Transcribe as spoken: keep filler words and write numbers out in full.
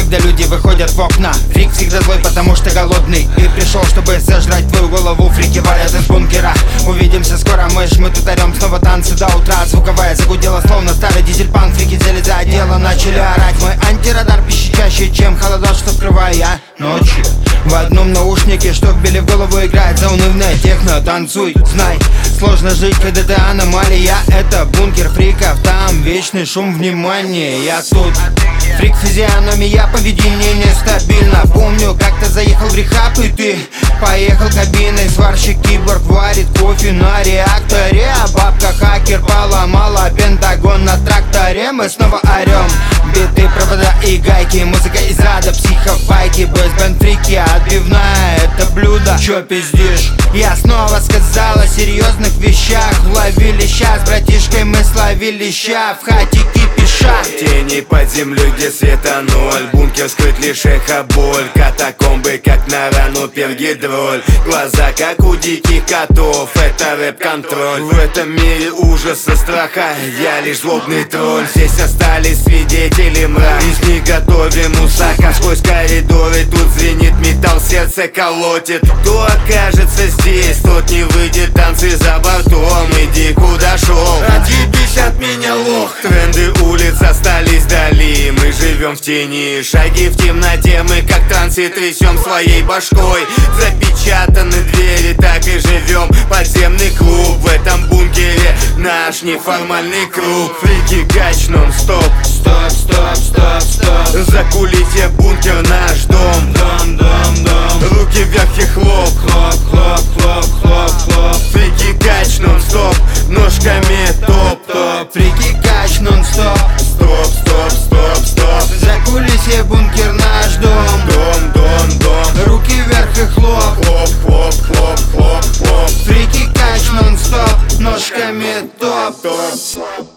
когда люди выходят в окна. Фрик всегда злой, потому что голодный, и пришел, чтобы сожрать твою голову. Фрики валят из бункера. Увидимся скоро, мышь, мы тут орем снова танцы до утра. Звуковая загудела, словно старый дизель-панк. Фрики взяли за дело, начали орать. Мой антирадар пищит чаще, чем холодок, что скрываю я ночью. В одном наушнике, что вбили в голову, играет заунывная техно. Танцуй, знай, сложно жить, когда ты аномалия. Это бункер фриков, там вечный шум внимания. Я тут фрик физиономия, поведение нестабильно. Помню, как-то заехал в рехаб, и ты поехал кабиной. Сварщик киборг варит кофе на реакторе, а бабка хакер поломала пентагон на тракторе. Мы снова орем, биты, провода и гайки. Музыка из ада, психовайки. Бойсбенд фрики, отбивная это блюдо. Чё пиздишь? Я снова сказал о серьезных вещах. Ловили ща, с братишкой мы словили ща. В хате кипиша. Тени под землей, где света ноль. Бункер скрыт лишь эхо боль. Катакомбы, как на рану пергидроль. Глаза, как у диких котов. Это рэп-контроль. В этом мире ужаса, страха я лишь злобный тролль. Здесь остались свидетели мрака. Из них готовим мусака. Сквозь коридоры тут звенит металл, сердце колотит. Кто окажется здесь, тот не выйдет. Танцы за бортом, иди куда шел. Отъебись от меня, лох. Тренды улиц остались вдали. Мы живем в тени, шаги в темноте. Мы как танцы трясем своей башкой. Запечатаны двери, так и живем. Подземный клуб в этом бункере. Наш неформальный круг. Фрики гач нон-стоп. Стоп, стоп, стоп, стоп. Закулисье бункер наш дом. Дом, дом, дом. Руки вверх и хлоп. Хлоп, хлоп, хлоп, хлоп, хлоп. Фрики гач нон-стоп. Ножками топ, топ. Фрики кач нон-стоп. Стоп, стоп, стоп, стоп. Закулисье бункер наш дом. Дом, дом, дом. Руки вверх и хлоп. Хлоп, хлоп, хлоп, хлоп, хлоп. Фрики кач нон-стоп. Ножками топ. Топ.